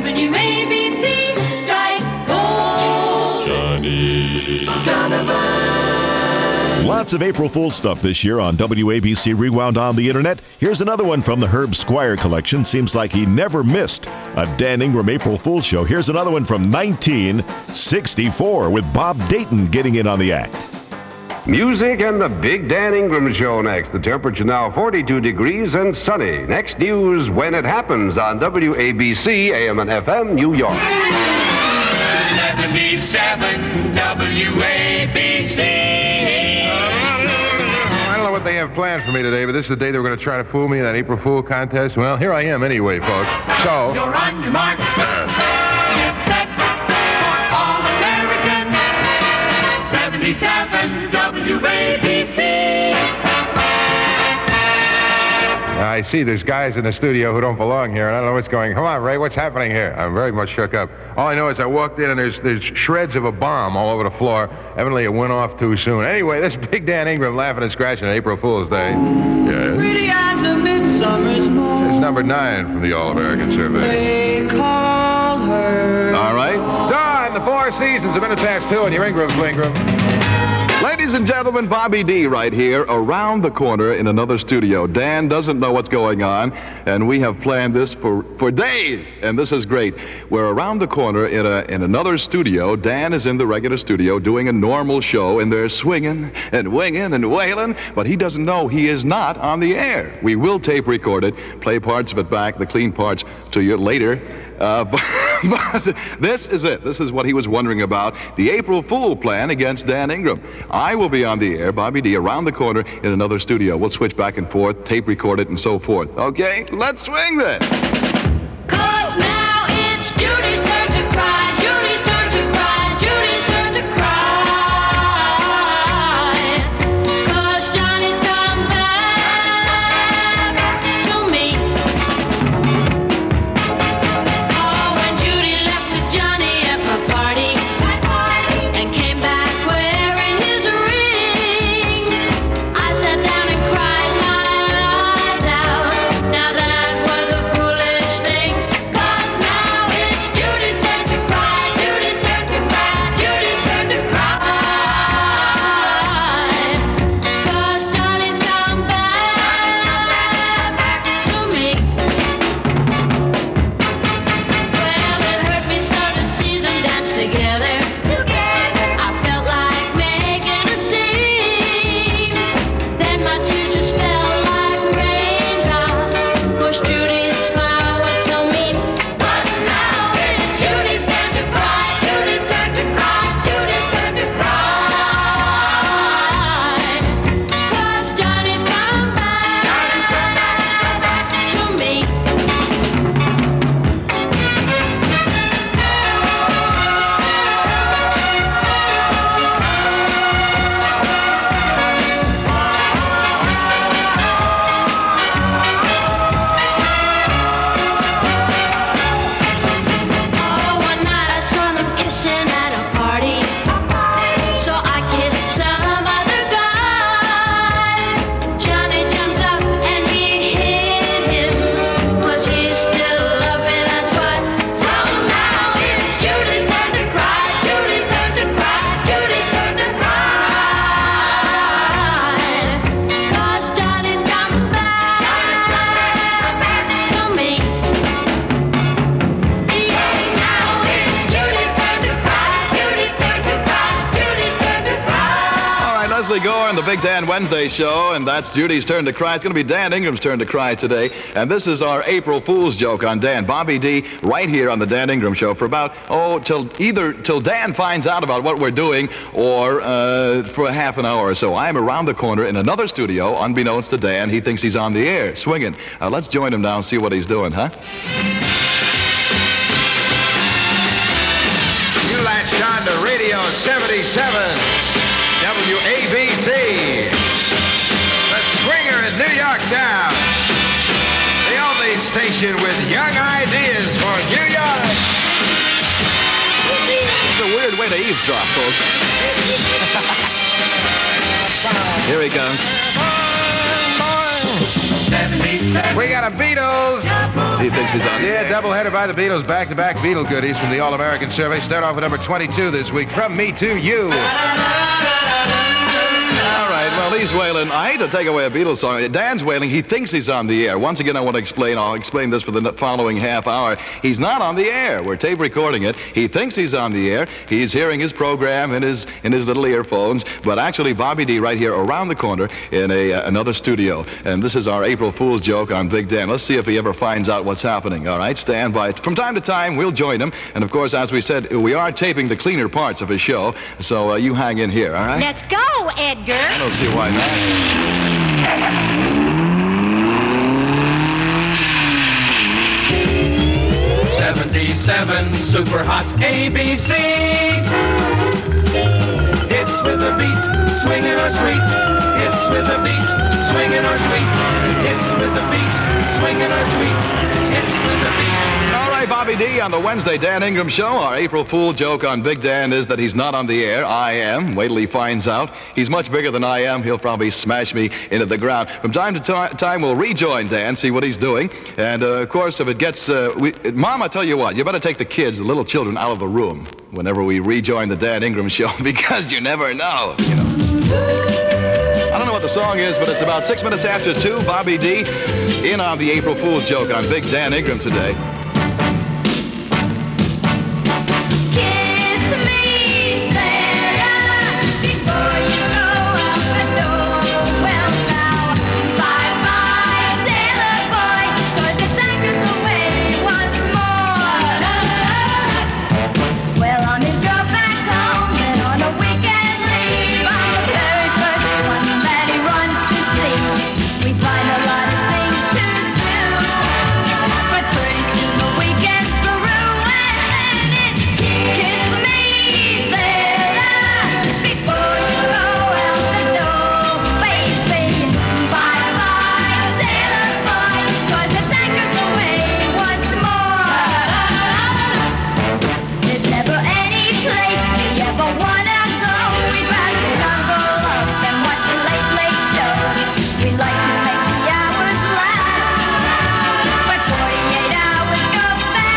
WABC strikes gold. Johnny Donovan. Lots of April Fool's stuff this year on WABC Rewound on the Internet. Here's another one from the Herb Squire collection. Seems like he never missed a Dan Ingram April Fool's show. Here's another one from 1964 with Bob Dayton getting in on the act. Music and the Big Dan Ingram Show next. The temperature now 42 degrees and sunny. Next news when it happens on WABC AM and FM New York. 77 WABC. I don't know what they have planned for me today, but this is the day they were going to try to fool me in that April Fool contest. Well, here I am anyway, folks. So... You're on your mark. Get set for All-American. 77 WABC. I see there's guys in the studio who don't belong here, and I don't know what's going on. Come on, Ray, what's happening here? I'm very much shook up. All I know is I walked in, and there's shreds of a bomb all over the floor. Evidently, it went off too soon. Anyway, this Big Dan Ingram laughing and scratching on April Fool's Day. Yes. Pretty as a midsummer's morn. It's number 9 from the All-American Survey. They call her. All right. Done. The Four Seasons, a minute past 2, and your Ingram's Ingram. Ladies and gentlemen, Bobby D right here, around the corner in another studio. Dan doesn't know what's going on, and we have planned this for days, and this is great. We're around the corner in another studio. Dan is in the regular studio doing a normal show, and they're swinging and winging and wailing, but he doesn't know he is not on the air. We will tape record it, play parts of it back, the clean parts to you later. But this is it. This is what he was wondering about, the April Fool plan against Dan Ingram. I will be on the air, Bobby D, around the corner in another studio. We'll switch back and forth, tape record it, and so forth. Okay, let's swing then. 'Cause now it's Judy's turn to cry. Judy's turn to cry. Judy's turn to cry. 'Cause Johnny's come back to me. Oh, when Judy left with Johnny at my party and came back wearing his ring, I sat down and cried my eyes out. Now that was a foolish thing. 'Cause now it's Judy's turn to cry. Judy's turn to cry. Judy's turn to cry. 'Cause Johnny's come back to me. Well, it hurt me so to see them dance together. I felt like making a scene. Then my tears just fell like raindrops. 'Cause Judy's smile was so mean. But now it's Judy's turn to cry. Judy's turn to cry. Judy's turn to cry. 'Cause Johnny's come back to me. Oh, one night I saw them kissing at a party. So I kissed some other guy. Johnny jumped up and he hit him. 'Cause he still loved me, that's what. So now it's Judy's turn to cry. Judy's turn to cry. Judy's turn to cry. 'Cause Johnny's come back to me. Yeah, now it's Judy's turn to cry. Judy's turn to cry. Judy's turn to cry. All right, Leslie Gore and the Big Dan Wednesday show, and that's Judy's turn to cry. It's going to be Dan Ingram's turn to cry today, and this is our April Fool's joke on Dan. Bobby D right here on the Dan Ingram show for about, till Dan finds out about what we're doing, or for a half an hour or so. I'm around the corner in another studio, unbeknownst to Dan. He thinks he's on the air, swinging. Let's join him now and see what he's doing, huh? You latched on to Radio 77, WABC. The Swinger in New York Town. The only station with young ideas for New York. It's a weird way to eavesdrop, folks. Here he comes. We got a Beatles. He thinks he's on the Yeah, air. doubleheader by the Beatles, back-to-back Beatle goodies from the All-American Survey. Start off with number 22 this week, From Me to You. All right, well, he's wailing. I hate to take away a Beatles song. Dan's wailing. He thinks he's on the air. Once again, I want to explain. I'll explain this for the following half hour. He's not on the air. We're tape recording it. He thinks he's on the air. He's hearing his program in his little earphones. But actually, Bobby D right here around the corner in another studio. And this is our April Fool's joke on Big Dan. Let's see if he ever finds out what's happening. All right, stand by. From time to time, we'll join him. And of course, as we said, we are taping the cleaner parts of his show. So you hang in here, all right? Let's go, Edgar. I don't see why not. 77 super hot ABC. Hits with a beat, swinging or sweet. Hits with a beat, swinging or sweet. Hits with a beat, swinging or sweet. Hits with a beat. All right, Bobby D on the Wednesday Dan Ingram Show. Our April Fool joke on Big Dan is that he's not on the air. I am. Wait till he finds out. He's much bigger than I am. He'll probably smash me into the ground. From time to time, we'll rejoin Dan, see what he's doing. And, of course, if it gets... Mom, I tell you what, you better take the kids, the little children, out of the room whenever we rejoin the Dan Ingram Show, because you never know, you know. I don't know what the song is, but it's about 6 minutes after 2. Bobby D in on the April Fool's joke on Big Dan Ingram today. Kiss me, Sarah, before you go out the door. Well, now, bye-bye, sailor boy, 'cause it's anchors away once more. Well, on his drove back home, and on a weekend leave, on the very first one that he runs to see, we find a lot of things to do. But pretty soon the weekend's through, and then it's kiss me, Sarah, before you go out the door, baby. Bye-bye, sailor boy, 'cause it's anchors away once more. There's never any place we ever wanna go. We'd rather snuggle up and watch the Late Late Show. We like to make the hours last, but 48 hours go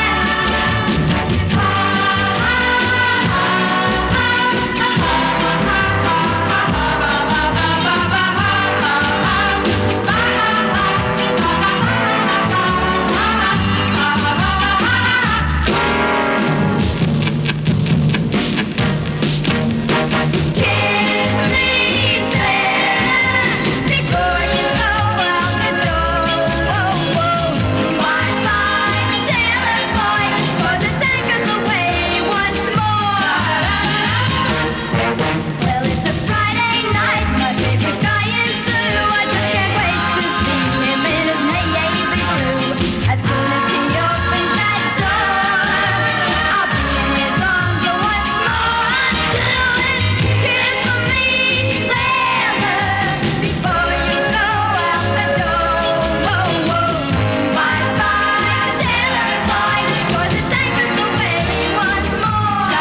Kiss me, Sarah, before you go out the door. Bye-bye, sailor boy, 'cause it's anchors away once more. Well, it's a Friday night, my favorite guy is through. I just can't wait to see him in his navy blue. As soon as he opens that door, I'll be in his arms once more until it's kiss me, sailor, before you go out the door. Bye-bye, sailor boy, 'cause it's anchors away once more.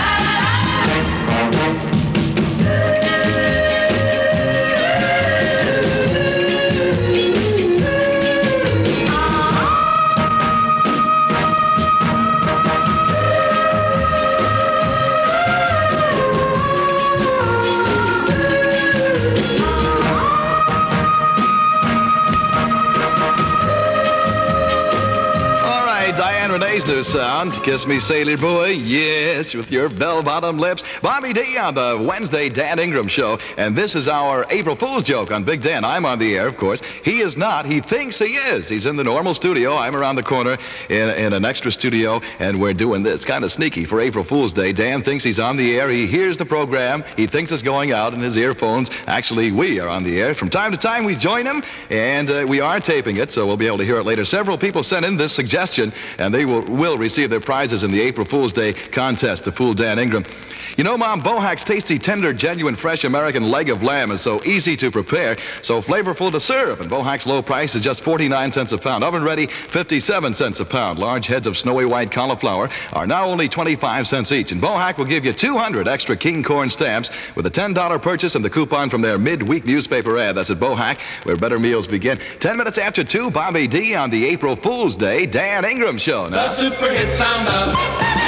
All right, Diane Renee's new sound. Kiss me, sailor boy. Yes, with your bell-bottom lips. Bobby D on the Wednesday Dan Ingram Show. And this is our April Fool's joke on Big Dan. I'm on the air, of course. He is not. He thinks he is. He's in the normal studio. I'm around the corner in an extra studio, and we're doing this. Kind of sneaky for April Fool's Day. Dan thinks he's on the air. He hears the program. He thinks it's going out in his earphones. Actually, we are on the air. From time to time, we join him, and we are taping it, so we'll be able to hear it later. Several people sent in this suggestion, and they will receive their prizes in the April Fool's Day contest to fool Dan Ingram. You know, Mom, Bohack's tasty, tender, genuine, fresh American leg of lamb is so easy to prepare, so flavorful to serve. And Bohack's low price is just 49 cents a pound. Oven ready, 57 cents a pound. Large heads of snowy white cauliflower are now only 25 cents each. And Bohack will give you 200 extra King Corn stamps with a $10 purchase and the coupon from their midweek newspaper ad. That's at Bohack, where better meals begin. 10 minutes after 2, Bobby D on the April Fool's Day Dan Ingram Show. Now. The super hit sound of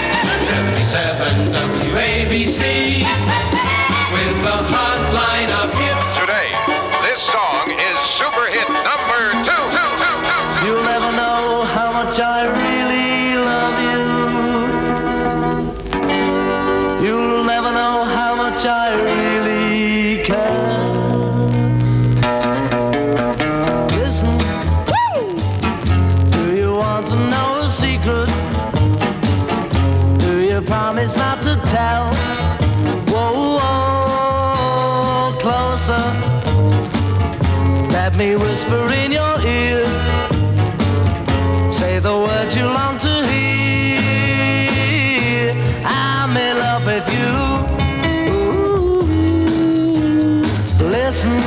77 WABC with the hotline of hits. Today, this song is super hit number 2. You'll never know how much I really love you. You'll never know how much I really care. Listen, do you want to know a secret? Do you promise not to tell? Whoa, whoa, closer. Let me whisper in your ear. Say the words you long to hear. I'm in love with you. Ooh. Listen.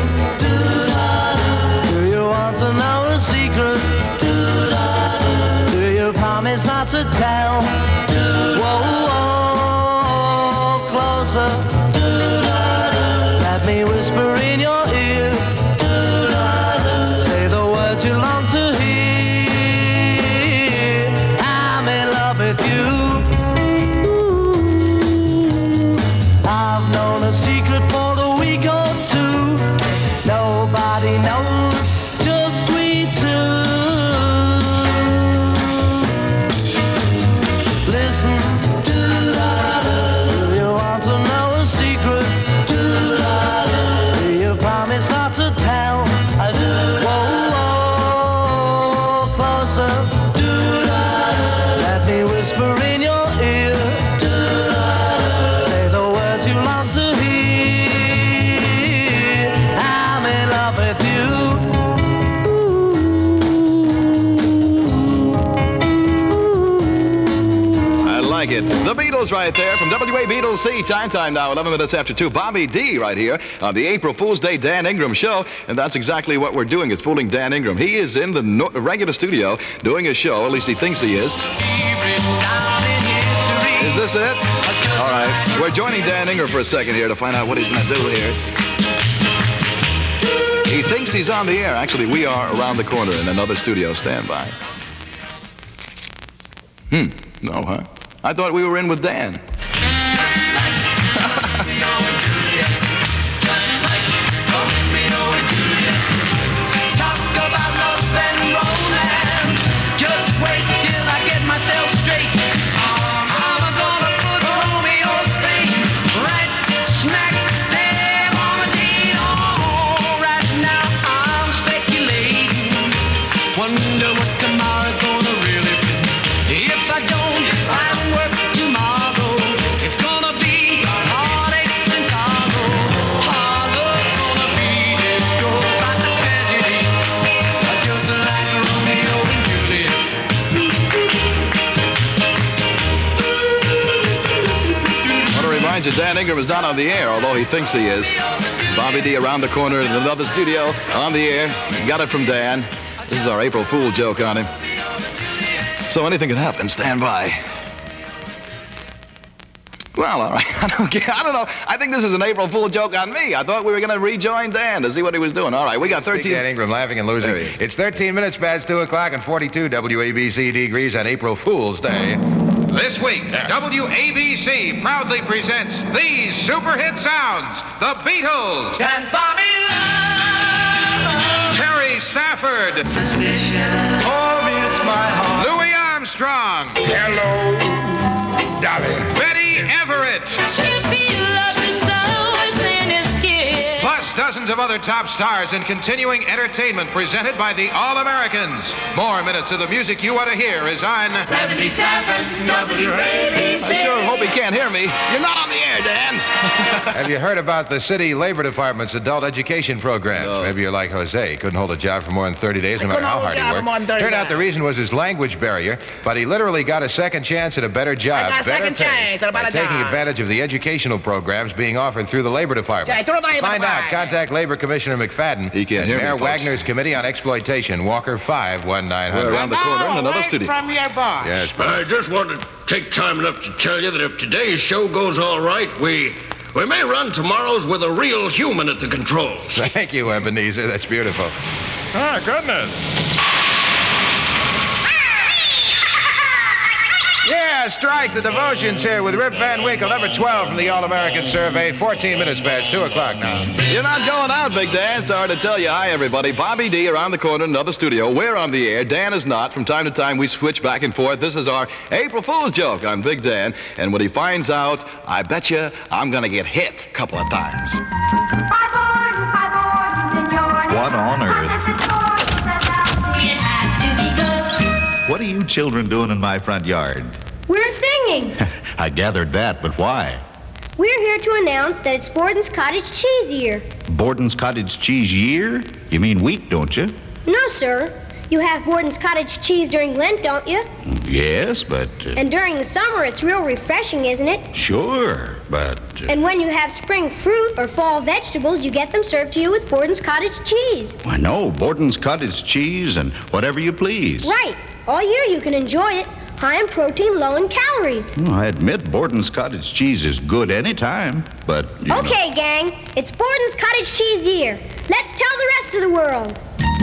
Do you want to know a secret? Do you promise not to tell? Whoa, whoa, closer. Let me whisper in your ear. Say the words you long to hear. I'm in love with you. Ooh. I've known a secret for a week or two. Nobody knows, just we two. Listen, do you want to know a secret? Do you promise not to tell? Whoa, whoa, closer. Let me whisper in your ear. Say the words you long to hear. I'm in love with you. I like it. The Beatles right there from WABC. Time now, 11 minutes after 2. Bobby D right here on the April Fool's Day Dan Ingram Show. And that's exactly what we're doing, is fooling Dan Ingram. He is in the regular studio doing a show, at least he thinks he is. Is this it? All right. We're joining Dan Ingram for a second here to find out what he's going to do here. He thinks he's on the air. Actually, we are around the corner in another studio. Stand by. No, huh? I thought we were in with Dan. Talk about love and romance. Just wait till I get myself straight. I'm gonna put Romeo's thing right smack there on the deed. Oh, right now I'm speculating. Wonder what tomorrow's gonna really bring. If I don't find work tomorrow, it's gonna be heartaches and sorrow. Our love's gonna be destroyed by the tragedy, just like Romeo and Juliet. I want to remind you, Dan Ingram is not on the air, although he thinks he is. Bobby D around the corner in another studio on the air. Got it from Dan. This is our April Fool joke on him. So anything can happen. Stand by. Well, all right. I don't know. I think this is an April Fool joke on me. I thought we were going to rejoin Dan to see what he was doing. All right, we got 13. Dan Ingram laughing and losing. There he is. It's 13 minutes past 2 o'clock and 42 WABC degrees on April Fool's Day. This week, WABC proudly presents these super hit sounds. The Beatles, And Bobby love Terry Stafford, suspicion. Pour it to my heart. Louis Armstrong, Hello, darling. Betty Everett, Should be loving so in his kid. plus dozens of other other top stars in continuing entertainment presented by the All-Americans. More minutes of the music you want to hear is on 77 WABC. I sure hope he can't hear me. You're not on the air, Dan. Have you heard about the city labor department's adult education program? No. Maybe you're like Jose. He couldn't hold a job for more than 30 days, no matter how hard he worked. Turned out the reason was his language barrier, but he literally got a second chance at a better job. I got a better second pay, chance at a by better taking job. advantage of the educational programs being offered through the labor department. Find out. Contact Labor Commissioner McFadden. He can't and hear me, Mayor folks. Wagner's Committee on Exploitation, Walker 51900. We're around the corner in another studio. From your boss. Yes, I just wanted to take time enough to tell you that if today's show goes all right, we may run tomorrow's with a real human at the controls. Thank you, Ebenezer. That's beautiful. Ah, goodness. Yeah, strike the devotions here with Rip Van Winkle, number 12 from the All-American Survey. 14 minutes past 2 o'clock now. You're not going out, Big Dan. Sorry to tell you. Hi, everybody. Bobby D around the corner, another studio. We're on the air. Dan is not. From time to time, we switch back and forth. This is our April Fool's joke. I'm Big Dan. And when he finds out, I bet you I'm going to get hit a couple of times. What on earth? It has to be good. What are you children doing in my front yard? We're singing. I gathered that, but why? We're here to announce that it's Borden's Cottage Cheese Year. Borden's Cottage Cheese Year? You mean week, don't you? No, sir. You have Borden's Cottage Cheese during Lent, don't you? Yes, but... And during the summer, it's real refreshing, isn't it? Sure, but... And when you have spring fruit or fall vegetables, you get them served to you with Borden's Cottage Cheese. I know, Borden's Cottage Cheese and whatever you please. Right. All year you can enjoy it. High in protein, low in calories. Oh, I admit Borden's Cottage Cheese is good anytime, but... Okay, gang. It's Borden's Cottage Cheese Year. Let's tell the rest of the world.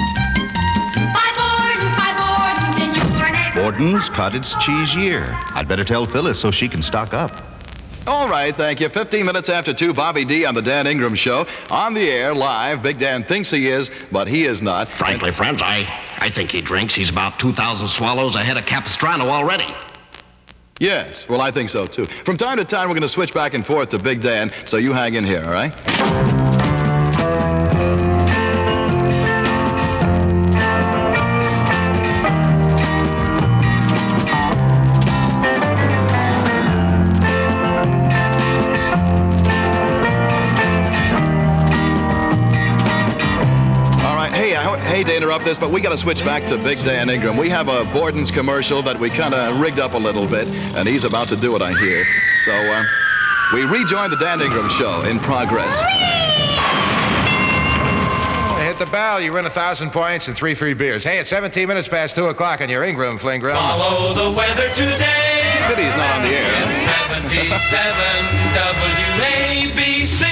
Buy Borden's in your neighborhood. Borden's Cottage Cheese Year. I'd better tell Phyllis so she can stock up. All right, thank you. 15 minutes after 2, Bobby D on the Dan Ingram Show. On the air, live. Big Dan thinks he is, but he is not. Frankly, friends, I think he drinks. He's about 2,000 swallows ahead of Capistrano already. Yes, well, I think so, too. From time to time, we're going to switch back and forth to Big Dan, so you hang in here, all right? I hate to interrupt this, but we got to switch back to Big Dan Ingram. We have a Borden's commercial that we kind of rigged up a little bit, and he's about to do it, I hear. So we rejoin the Dan Ingram Show in progress. Hit the bell. You win 1,000 points and 3 free beers. Hey, it's 17 minutes past 2 o'clock on your Ingram Flingram. Follow the weather today. Pity he's not on the air. It's 77 WABC.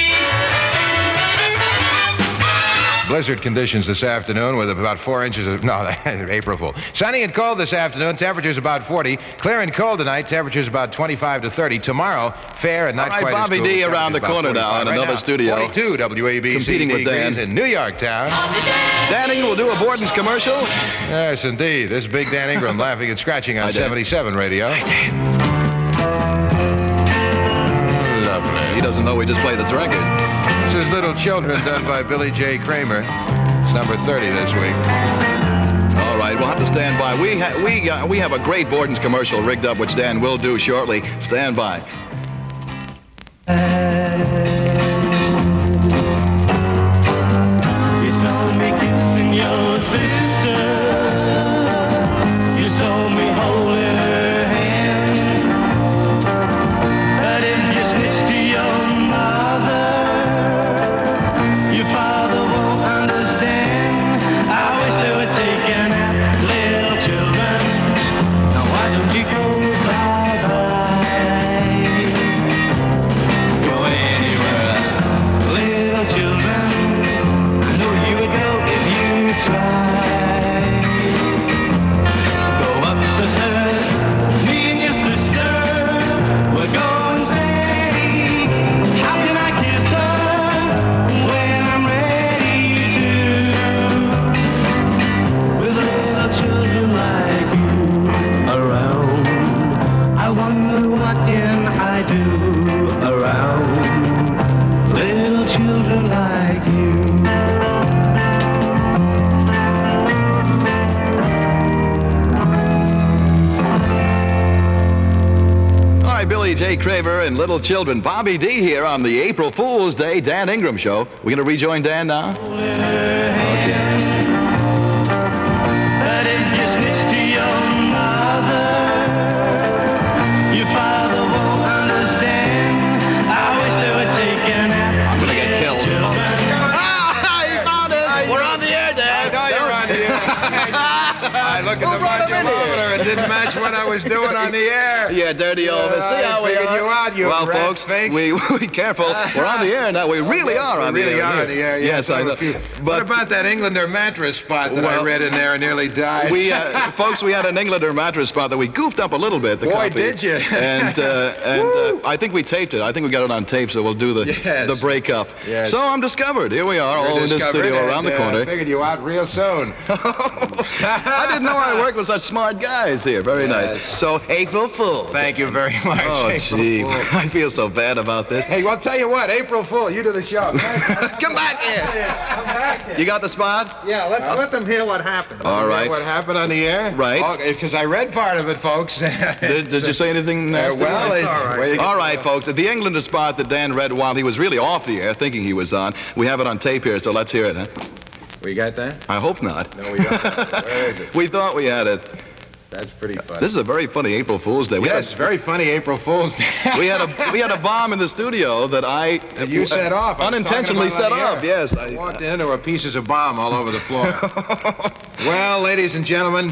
Blizzard conditions this afternoon with about 4 inches of... No, April Fool. Sunny and cold this afternoon. Temperatures about 40. Clear and cold tonight. Temperatures about 25 to 30. Tomorrow, fair and not all right, quite Bobby as cool. D around the Temperatures corner about now in 45 another studio. 42 WABC Competing with degrees Dan. in New York town. Dan Ingram will do a Borden's commercial. Yes, indeed. This is Big Dan Ingram laughing and scratching on Hi, Dan. 77 radio. Lovely. He doesn't know we just played this record. This is Little Children done by Billy J. Kramer. It's number 30 this week. All right, we'll have to stand by. We have a great Borden's commercial rigged up, which Dan will do shortly. Stand by. You saw me kissing your sister. You saw me holding her hand. But if you snitch to your mother, your father won't understand. I wish they were taking out little children. Now why don't you go bye-bye? Go anywhere, little children. I know you would go if you tried. A.J. Craver and Little Children. Bobby D here on the April Fool's Day Dan Ingram Show. We're going to rejoin Dan now? But if you snitch to your mother, your father won't understand. I wish they would take a nap. I'm going to get killed, folks. You found it. We're on the air, Dad. I know you're on the air. I look at the modulometer. It didn't match what I was doing on the air. Yeah, dirty Elvis. See how we figured are? you out, you well, rat folks, fake. we careful. We're on the air now. We really are on the air. We really are on the air. Yes, I know. What about that Englander mattress spot that I read in there and nearly died? We, folks, we had an Englander mattress spot that we goofed up a little bit. The Boy, copy. did you? And I think we taped it. I think we got it on tape, so we'll do the breakup. Yes. So I'm discovered. Here we are, all in this studio around the corner. I figured you out real soon. I didn't know I worked with such smart guys here. Very nice. So, April Fool. Thank you very much. Oh, April gee. Fool. I feel so bad about this. Hey, well, tell you what, April Fool, you do the show. Come back here. Come back here. You got the spot? Yeah, let them hear what happened. All right. What happened on the air? Right. Because I read part of it, folks. Did you say anything nasty? All right, folks. At the Englander spot that Dan read while he was really off the air, thinking he was on, we have it on tape here, so let's hear it, huh? We got that? I hope not. No, we got that. Where is it? We thought we had it. That's pretty funny. This is a very funny April Fool's Day. Yes, very funny April Fool's Day. we had a bomb in the studio that you set off. Unintentionally set up. Yes. I walked in, there were pieces of bomb all over the floor. Well, ladies and gentlemen,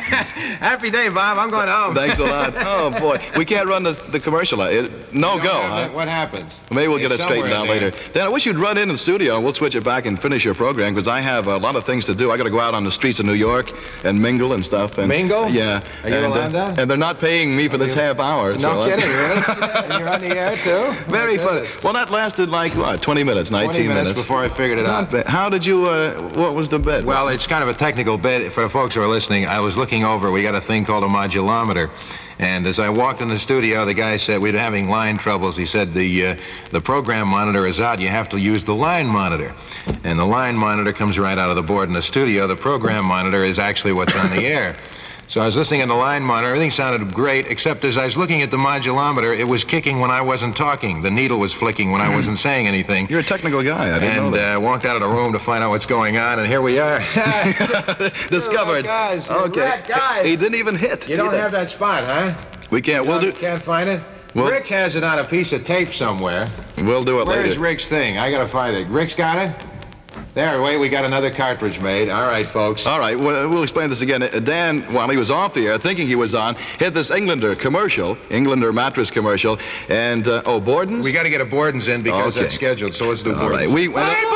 happy day, Bob. I'm going home. Thanks a lot. Oh boy, we can't run the commercial. No go. Huh? What happens? Maybe we'll get it straightened out later. Dan, I wish you'd run into the studio and we'll switch it back and finish your program because I have a lot of things to do. I got to go out on the streets of New York and mingle and stuff. And, mingle? Yeah. Are you allowed that? And they're not paying me for this half hour. No so kidding, really? And you're on the air too? Very funny. Well, that lasted like what? 20 minutes, 19 20 minutes before I figured it out. How did you? What was the bit? Well, it's kind of a technical bit for the folks who are listening. I was looking over. We got a thing called a modulometer. And as I walked in the studio, the guy said we'd having line troubles. He said the program monitor is out. You have to use the line monitor. And the line monitor comes right out of the board in the studio. The program monitor is actually what's on the air. So I was listening on the line monitor. Everything sounded great, except as I was looking at the modulometer, it was kicking when I wasn't talking. The needle was flicking when I wasn't saying anything. You're a technical guy. I didn't know that. And walked out of the room to find out what's going on, and here we are. Discovered. Guys, okay. Guys. He didn't even hit. You don't have that spot, huh? We can't. Can't find it? Rick has it on a piece of tape somewhere. We'll do it later. Where's Rick's thing? I gotta find it. Rick's got it? There, wait, we got another cartridge made. All right, folks. All right, we'll explain this again. Dan, while he was off the air, thinking he was on, hit this Englander mattress commercial, and, Borden's? We got to get a Borden's in because that's scheduled, so let's do Borden's. All right,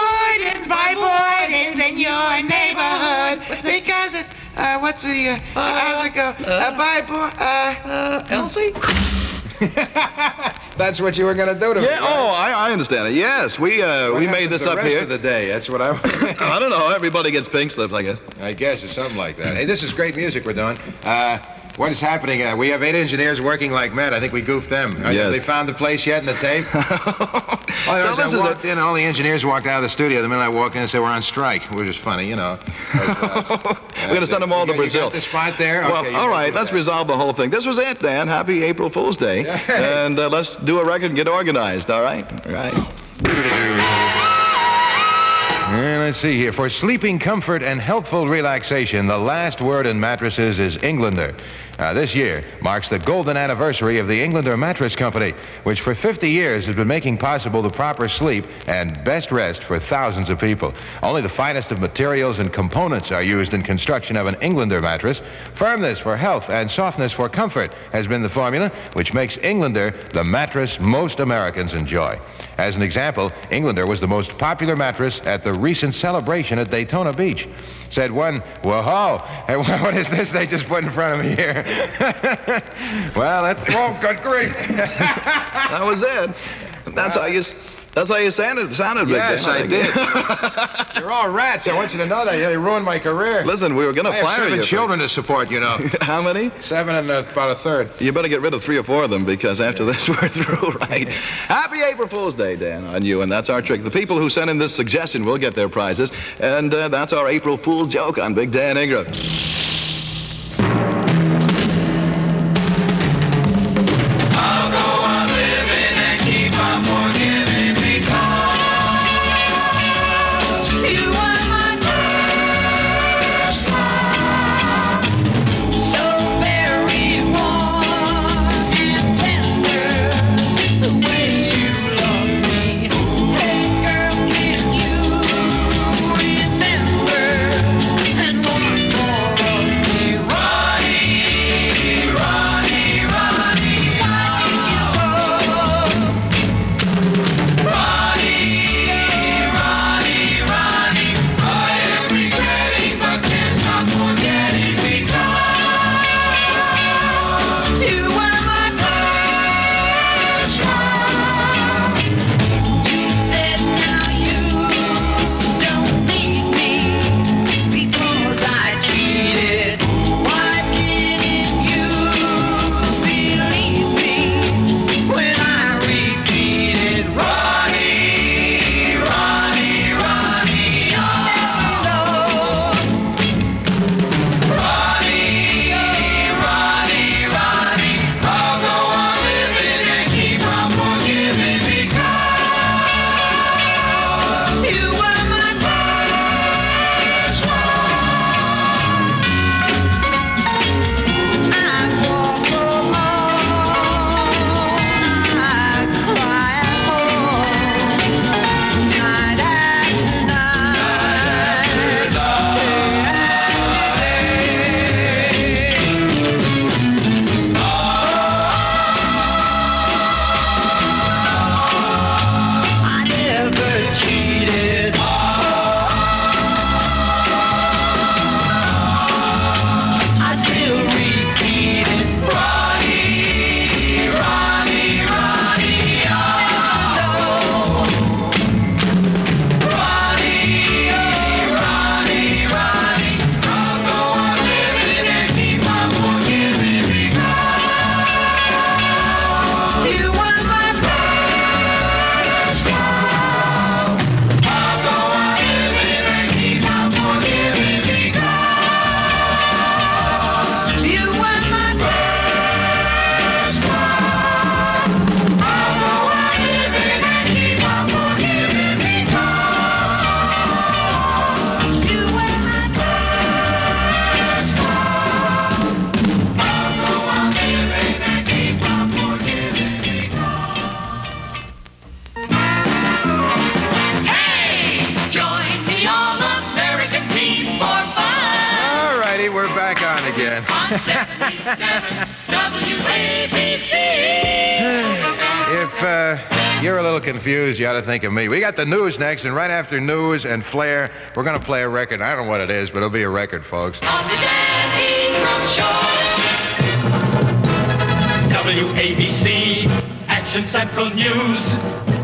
Buy Borden's in your neighborhood because it's, how's it go? Elsie? That's what you were going to do to me. Yeah, right? I understand it. Yes, we made this up here. The rest of the day, that's what I I don't know. Everybody gets pink slips, I guess. I guess it's something like that. Hey, this is great music we're doing. What is happening? We have 8 engineers working like mad. I think we goofed them. Yes. Have they found the place yet in the tape? I walked in, all the engineers walked out of the studio. The minute I walked in and said, we're on strike, which is funny, you know. We're going to send them all to Brazil. You got the spot there? Well, okay, all right, let's resolve the whole thing. This was it, Dan. Happy April Fool's Day. And let's do a record and get organized, all right? All right. Let's see here. For sleeping comfort and healthful relaxation, the last word in mattresses is Englander. This year marks the golden anniversary of the Englander Mattress Company, which for 50 years has been making possible the proper sleep and best rest for thousands of people. Only the finest of materials and components are used in construction of an Englander mattress. Firmness for health and softness for comfort has been the formula, which makes Englander the mattress most Americans enjoy. As an example, Englander was the most popular mattress at the recent celebration at Daytona Beach. Said one, whoa, hey, what is this they just put in front of me here? Well, oh, good grief. That was it. That's how you sounded big. Yes, I did. You're all rats. I want you to know that. You ruined my career. Listen, we were going to fire you. I have 7 children to support, you know. How many? 7 and about a third. You better get rid of 3 or 4 of them because after this we're through, right? Happy April Fool's Day, Dan, on you, and that's our trick. The people who send in this suggestion will get their prizes, and that's our April Fool's joke on Big Dan Ingram. I'll go on. man. On 77 WABC. If you're a little confused, you ought to think of me. We got the news next, and right after news and Flair, we're going to play a record. I don't know what it is, but it'll be a record, folks. On the Dan Ingram Show. WABC, Action Central News.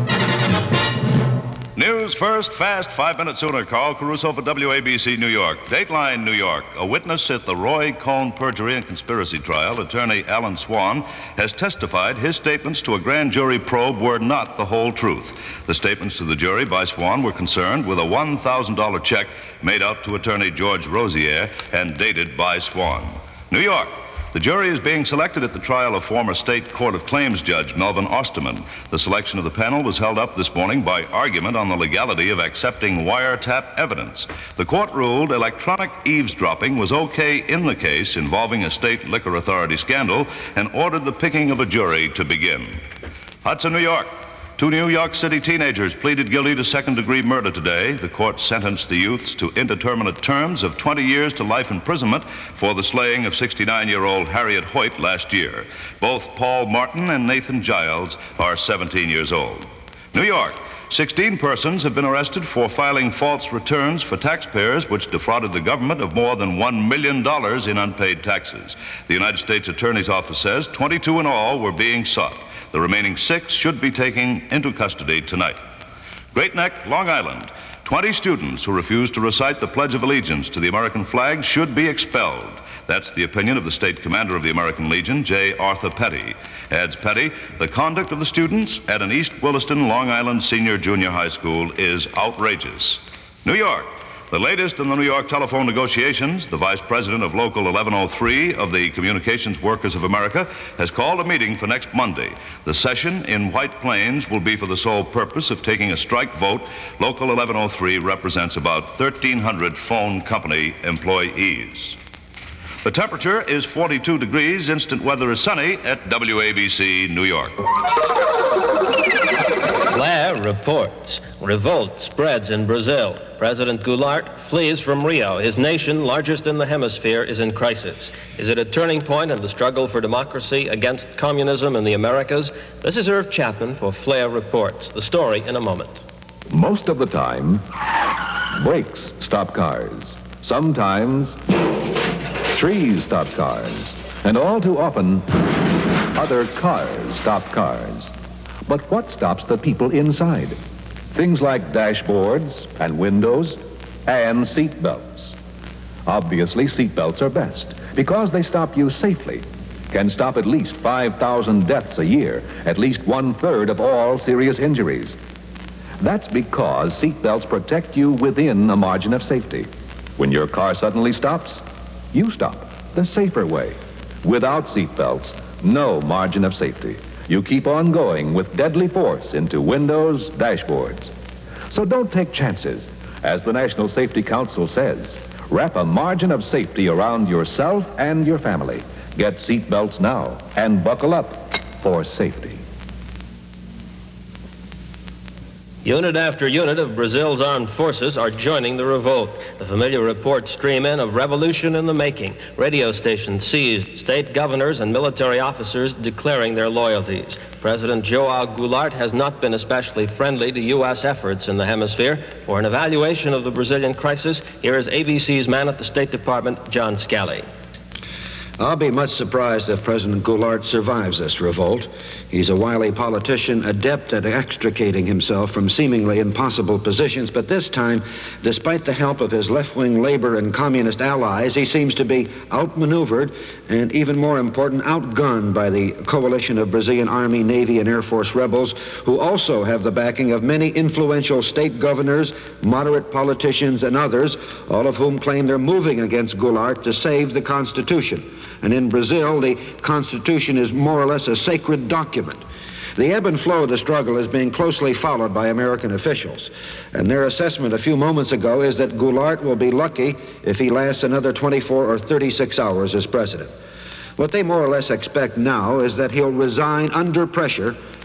News first, fast, 5 minutes sooner. Carl Caruso for WABC New York. Dateline New York. A witness at the Roy Cohn perjury and conspiracy trial, attorney Alan Swan, has testified his statements to a grand jury probe were not the whole truth. The statements to the jury by Swan were concerned with a $1,000 check made out to attorney George Rosier and dated by Swan. New York. The jury is being selected at the trial of former State Court of Claims Judge Melvin Osterman. The selection of the panel was held up this morning by argument on the legality of accepting wiretap evidence. The court ruled electronic eavesdropping was okay in the case involving a state liquor authority scandal and ordered the picking of a jury to begin. Hudson, New York. 2 New York City teenagers pleaded guilty to second-degree murder today. The court sentenced the youths to indeterminate terms of 20 years to life imprisonment for the slaying of 69-year-old Harriet Hoyt last year. Both Paul Martin and Nathan Giles are 17 years old. New York. 16 persons have been arrested for filing false returns for taxpayers which defrauded the government of more than $1 million in unpaid taxes. The United States Attorney's Office says 22 in all were being sought. The remaining 6 should be taken into custody tonight. Great Neck, Long Island. 20 students who refuse to recite the Pledge of Allegiance to the American flag should be expelled. That's the opinion of the state commander of the American Legion, J. Arthur Petty. Adds Petty, the conduct of the students at an East Williston, Long Island Senior Junior High School is outrageous. New York. The latest in the New York telephone negotiations, the vice president of Local 1103 of the Communications Workers of America has called a meeting for next Monday. The session in White Plains will be for the sole purpose of taking a strike vote. Local 1103 represents about 1,300 phone company employees. The temperature is 42 degrees. Instant weather is sunny at WABC New York. Flair reports. Revolt spreads in Brazil. President Goulart flees from Rio. His nation, largest in the hemisphere, is in crisis. Is it a turning point in the struggle for democracy against communism in the Americas? This is Irv Chapman for Flair Reports. The story in a moment. Most of the time, brakes stop cars. Sometimes, trees stop cars. And all too often, other cars stop cars. But what stops the people inside? Things like dashboards and windows and seat belts. Obviously, seat belts are best because they stop you safely, can stop at least 5,000 deaths a year, at least 1/3 of all serious injuries. That's because seat belts protect you within a margin of safety. When your car suddenly stops, you stop the safer way. Without seat belts, no margin of safety. You keep on going with deadly force into windows, dashboards. So don't take chances. As the National Safety Council says, wrap a margin of safety around yourself and your family. Get seat belts now and buckle up for safety. Unit after unit of Brazil's armed forces are joining the revolt. The familiar reports stream in of revolution in the making. Radio stations seized, state governors and military officers declaring their loyalties. President Joao Goulart has not been especially friendly to U.S. efforts in the hemisphere. For an evaluation of the Brazilian crisis, here is ABC's man at the State Department, John Scali. I'll be much surprised if President Goulart survives this revolt. He's a wily politician, adept at extricating himself from seemingly impossible positions, but this time, despite the help of his left-wing labor and communist allies, he seems to be outmaneuvered and, even more important, outgunned by the coalition of Brazilian Army, Navy, and Air Force rebels, who also have the backing of many influential state governors, moderate politicians, and others, all of whom claim they're moving against Goulart to save the Constitution. And in Brazil, the Constitution is more or less a sacred document. The ebb and flow of the struggle is being closely followed by American officials. And their assessment a few moments ago is that Goulart will be lucky if he lasts another 24 or 36 hours as president. What they more or less expect now is that he'll resign under pressure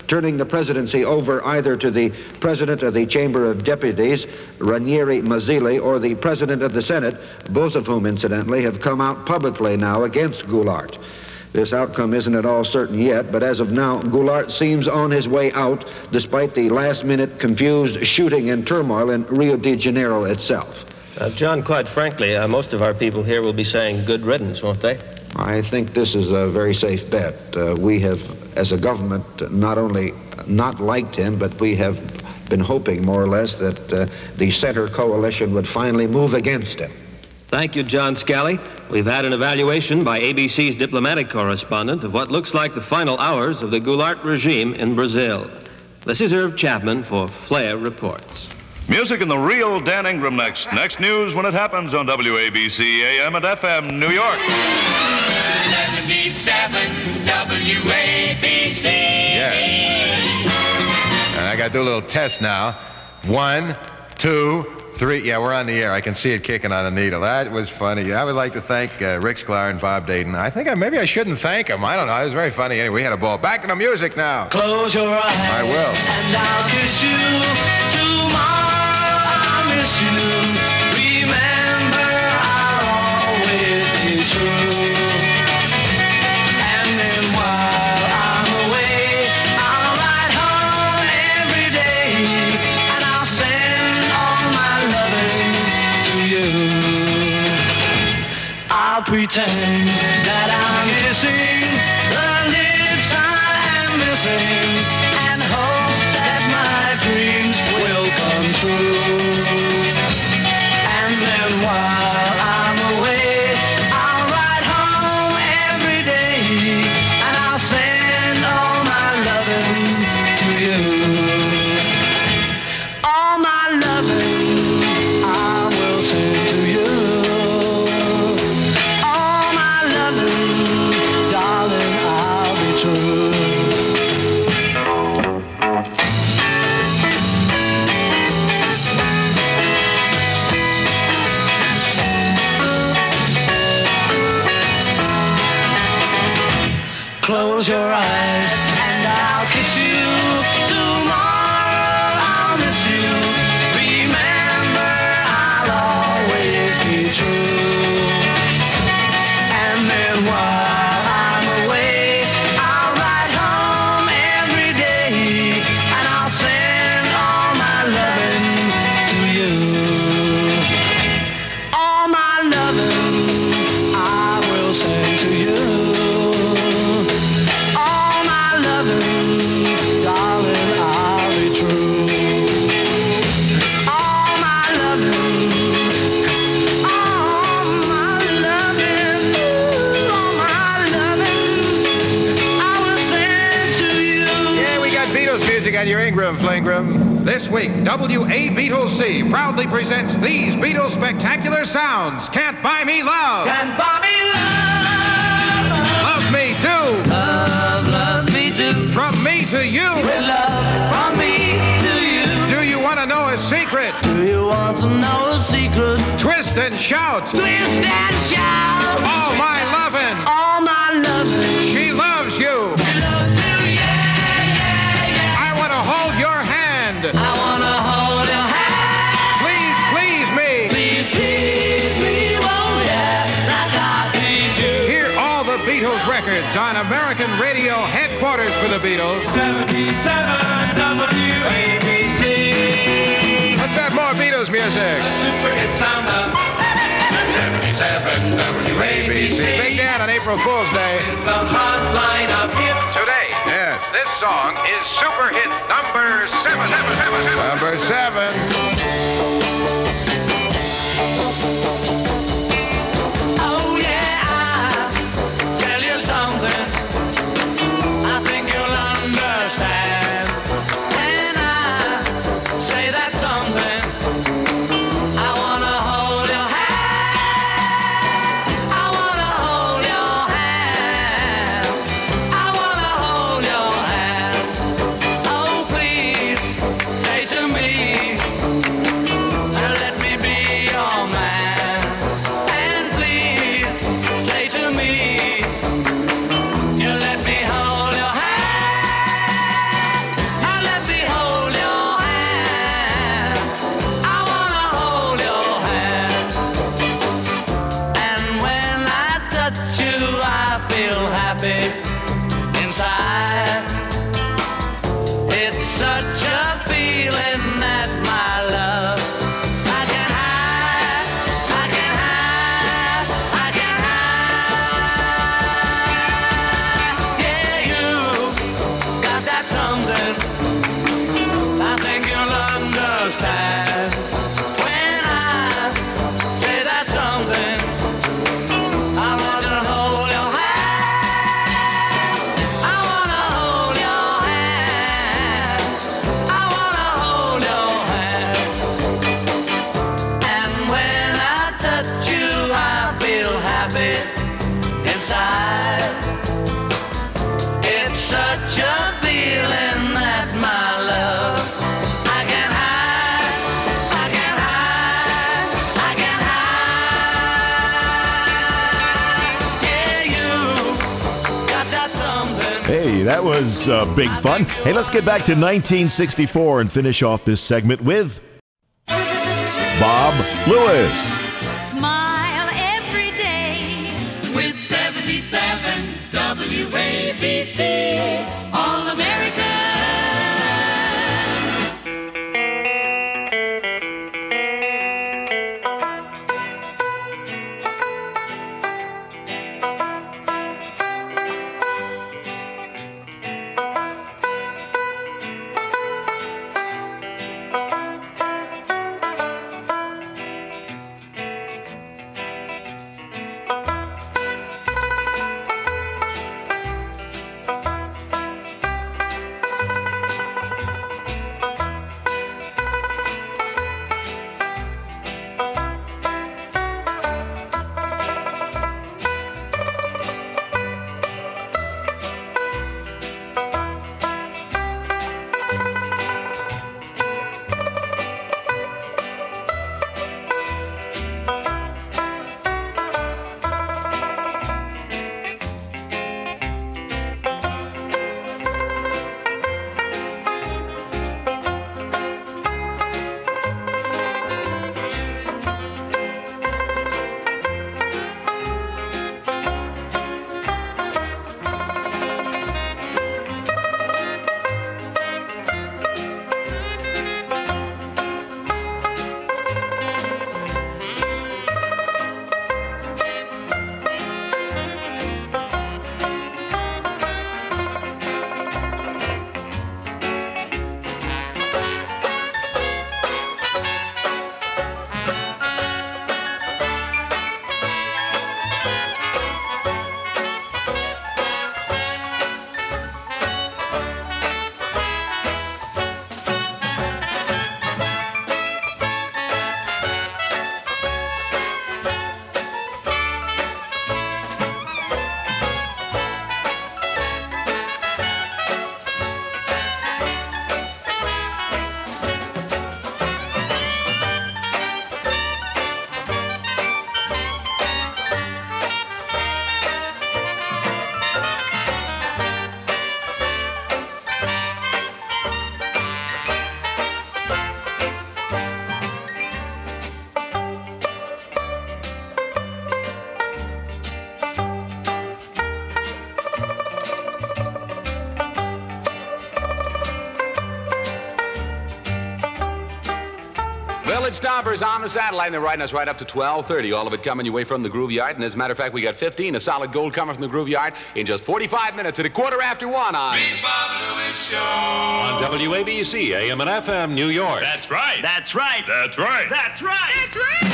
turning the presidency over either to the President of the Chamber of Deputies, Ranieri Mazzilli, or the President of the Senate, both of whom, incidentally, have come out publicly now against Goulart. This outcome isn't at all certain yet, but as of now, Goulart seems on his way out, despite the last-minute confused shooting and turmoil in Rio de Janeiro itself. John, quite frankly, most of our people here will be saying good riddance, won't they? I think this is a very safe bet. We have, as a government, not only not liked him, but we have been hoping, more or less, that the center coalition would finally move against him. Thank you, John Scally. We've had an evaluation by ABC's diplomatic correspondent of what looks like the final hours of the Goulart regime in Brazil. This is Irv Chapman for Flair Reports. Music in the real Dan Ingram next. Next news when it happens on WABC AM and FM New York. 77 WABC. Yeah. And I got to do a little test now. 1, 2, 3. Yeah, we're on the air. I can see it kicking on a needle. That was funny. I would like to thank Rick Sklar and Bob Dayton. I think maybe I shouldn't thank them. I don't know. It was very funny. Anyway, we had a ball. Back to the music now. Close your eyes. I will. And I'll kiss you tomorrow. I'll miss you. Remember, I'll always be true. And then while I'm away, I'll ride home every day, and I'll send all my loving to you. I'll pretend that I'm kissing the lips I am missing, and hope that my dreams will come true. And then while I'm away, I'll ride home every day, and I'll send all my loving to you. All my loving I will send to you. All my loving, darling, I'll be true. Close your eyes and I'll kiss you. Tomorrow I'll miss you. Remember, I'll always be true. And then while I'm away, I'll ride home every day, and I'll send all my loving to you. All my loving I will send to you. All my loving, darling, I'll be true. All my loving, all my loving, all my loving, I will send to you. Yeah, we got Beatles music on your Ingram, Flingram. This week, WABC proudly presents these Beatles spectacular sounds. Can't Buy Me Love. Can't buy me Love Me Do. love me do. From me to you. With love from me to you. Do you want to know a secret? Do you want to know a secret? Twist and shout. Twist and shout. All my lovin'. All my loving. She loves you. She loves you, yeah. I want to hold your hand. I want to hold your hand. Please, please me. Please me, oh yeah, like I please you. Hear all the Beatles records on American radio headquarters for the Beatles. 77 WABC. Let's have more Beatles music. Super hit sound of 77 WABC. Big Dan on April Fool's Day. The hotline of hits. Today, Yes. this song is super hit number 7. Number 7. Oh yeah, I'll tell you something. I think you'll understand when I say that something. I wanna hold your hand. I wanna hold your hand. I wanna hold your hand. Oh please, say to me. feel happy inside. It's such a feeling that my love I can hide, I can hide, I can hide. Yeah, you got that something I think you'll understand when I say that something. I wanna hold your hand. I wanna hold your hand. I wanna hold your hand. And when I touch you, I feel happy inside. It's such a feeling that my love I can hide, I can hide, I can hide. Yeah, you got that something. Hey, that was big fun. Hey, let's get back to 1964 and finish off this segment with Bob Lewis. Smile every day with 77 WABC All American. Village Stompers on the satellite, and they're riding us right up to 12:30. All of it coming your way from the Groove Yard. And as a matter of fact, we got 15, a solid gold coming from the Groove Yard in just 45 minutes at 1:15 on Big Bob Lewis Show. On WABC, AM and FM, New York. That's right. That's right. That's right. That's right. That's right.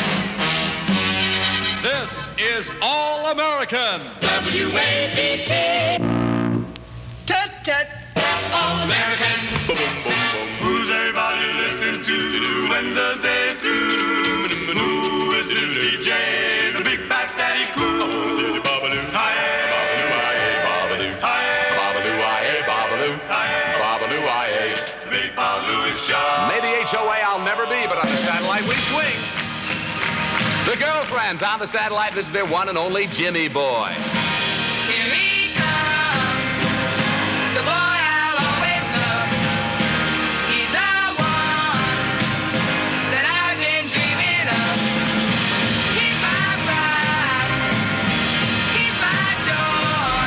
This is All American. WABC. Tut tut. All American. Boom, boom, boom, boom. Who's everybody listen to when the day's through? Who is the DJ, the big back daddy cool? Babaloo, hi, babaloo, hi, babaloo, hi, babaloo, babaloo, hi, the Big Bob Lewis Show. May the HOA I'll never be, but on the satellite we swing. The Girlfriends on the satellite. This is their one and only Jimmy Boy. Here he comes, the boy I'll always love. He's the one that I've been dreaming of. He's my pride, he's my joy.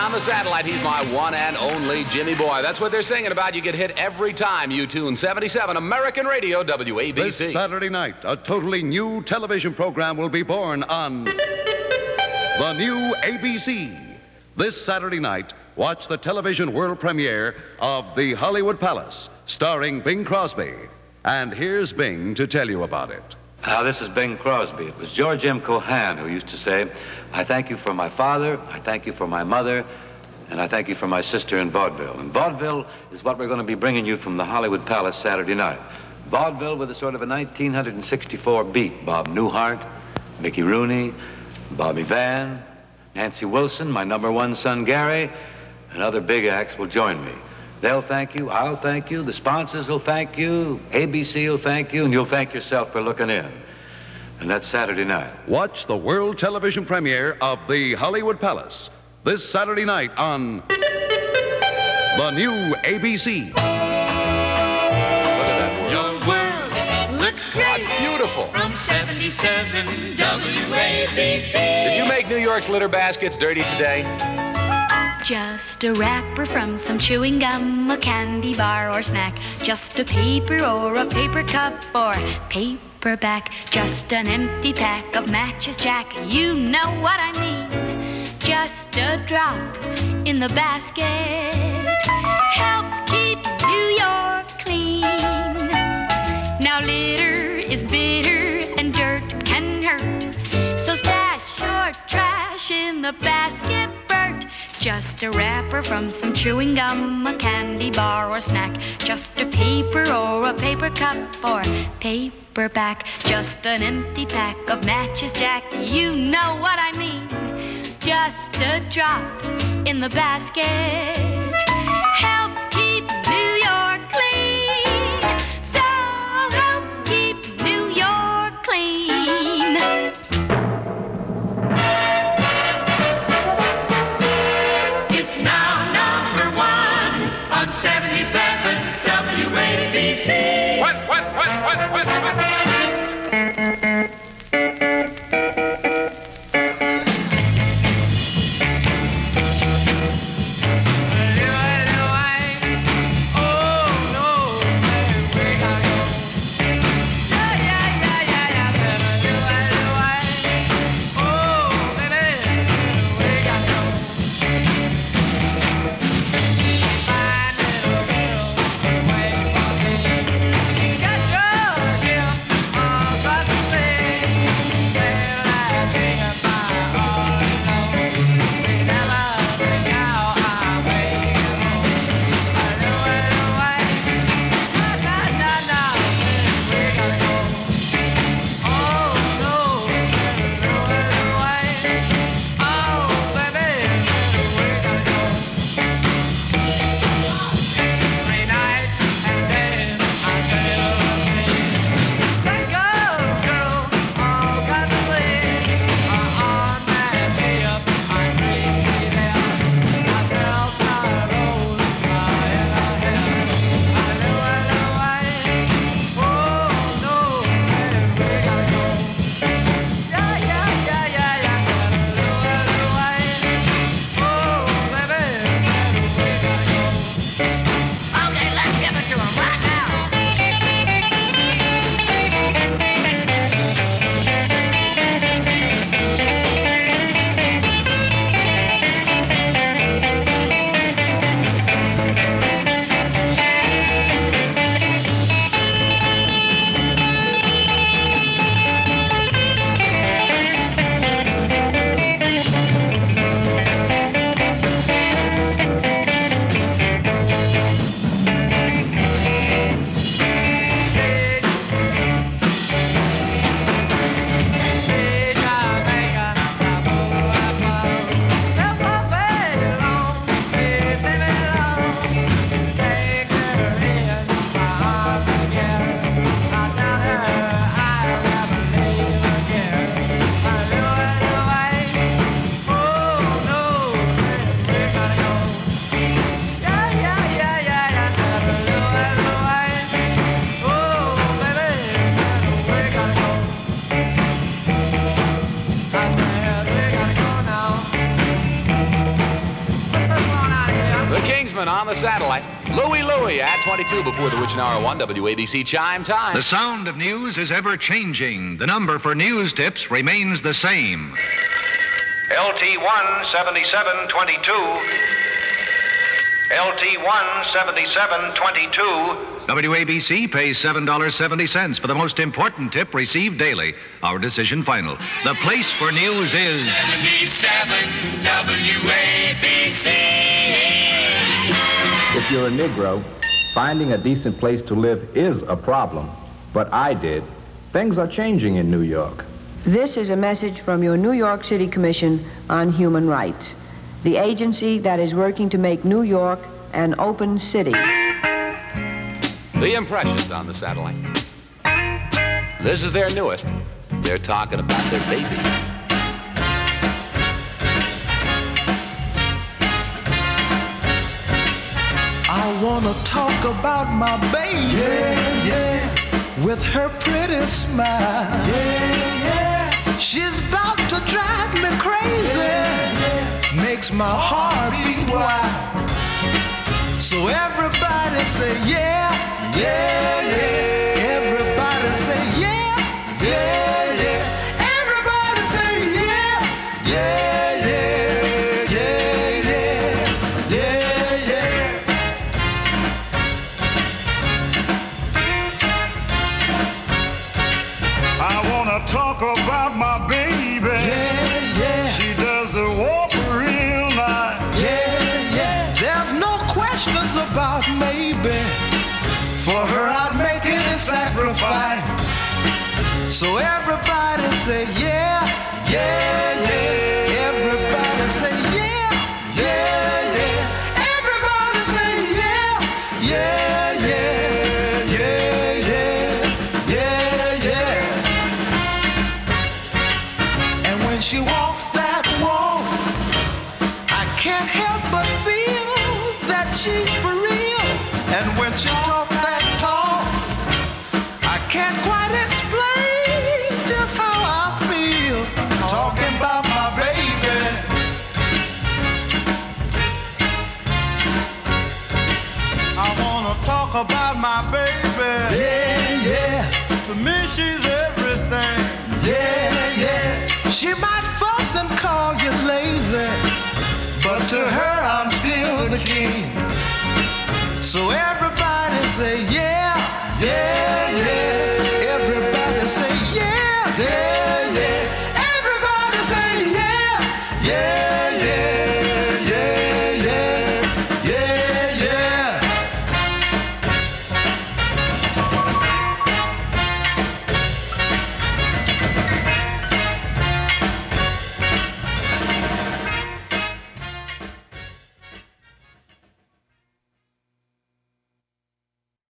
on the satellite. He's my one and only Jimmy Boy. That's what they're singing about. You get hit every time you tune 77 American Radio, WABC. This Saturday night, a totally new television program will be born on the new ABC. This Saturday night, watch the television world premiere of The Hollywood Palace, starring Bing Crosby. And here's Bing to tell you about it. This is Bing Crosby. It was George M. Cohan who used to say, I thank you for my father, I thank you for my mother, and I thank you for my sister in vaudeville. And vaudeville is what we're going to be bringing you from the Hollywood Palace Saturday night. Vaudeville with a sort of a 1964 beat. Bob Newhart, Mickey Rooney, Bobby Van, Nancy Wilson, my number one son Gary, and other big acts will join me. They'll thank you, I'll thank you, the sponsors will thank you, ABC will thank you, and you'll thank yourself for looking in. And that's Saturday night. Watch the world television premiere of The Hollywood Palace this Saturday night on the new ABC. Your world looks great. It's beautiful. From 77 WABC. Did you make New York's litter baskets dirty today? Just a wrapper from some chewing gum, a candy bar or snack. Just a paper or a paper cup or paperback. Just an empty pack of matches, Jack. You know what I mean. Just a drop in the basket helps keep New York clean. Now litter is bitter and dirt can hurt. So stash your trash in the basket, Bert. Just a wrapper from some chewing gum, a candy bar or snack. Just a paper or a paper cup or paperback. Just an empty pack of matches, Jack. You know what I mean. Just a drop in the basket helps keep New York clean. So help keep New York clean. It's now number one on 77 WABC. What? Kingsman on the satellite. Louie at 22 before the Witching Hour 1 WABC Chime Time. The sound of news is ever changing. The number for news tips remains the same. LT1 7722. LT1 7722. WABC pays $7.70 for the most important tip received daily. Our decision final. The place for news is 77 WABC. If you're a Negro, finding a decent place to live is a problem. But I did. Things are changing in New York. This is a message from your New York City Commission on Human Rights, the agency that is working to make New York an open city. The Impressions on the satellite. This is their newest. They're talking about their baby. I wanna talk about my baby. Yeah, yeah. With her pretty smile. Yeah, yeah. She's about to drive me crazy. Yeah, yeah. Makes my heart beat wild. So everybody say yeah, yeah, yeah. Everybody say yeah, yeah, yeah. Everybody say yeah, yeah, yeah, yeah, yeah, yeah, yeah. I wanna talk about my baby. Yeah, yeah. She does the walk real nice. Yeah, yeah. There's no questions about maybe. For her I'd make any sacrifice. So everybody say yeah, yeah, yeah. Everybody say yeah, yeah, yeah. Everybody say yeah, yeah, yeah, yeah, yeah, yeah, yeah. And when she walks that walk, I can't help but feel that she's for real. And when she talks that talk, I can't quite explain just how I feel talking about my baby. I wanna talk about my baby. Yeah, yeah. To me, she's everything. Yeah, yeah. She might fuss and call you lazy, but to her I'm still the king. So every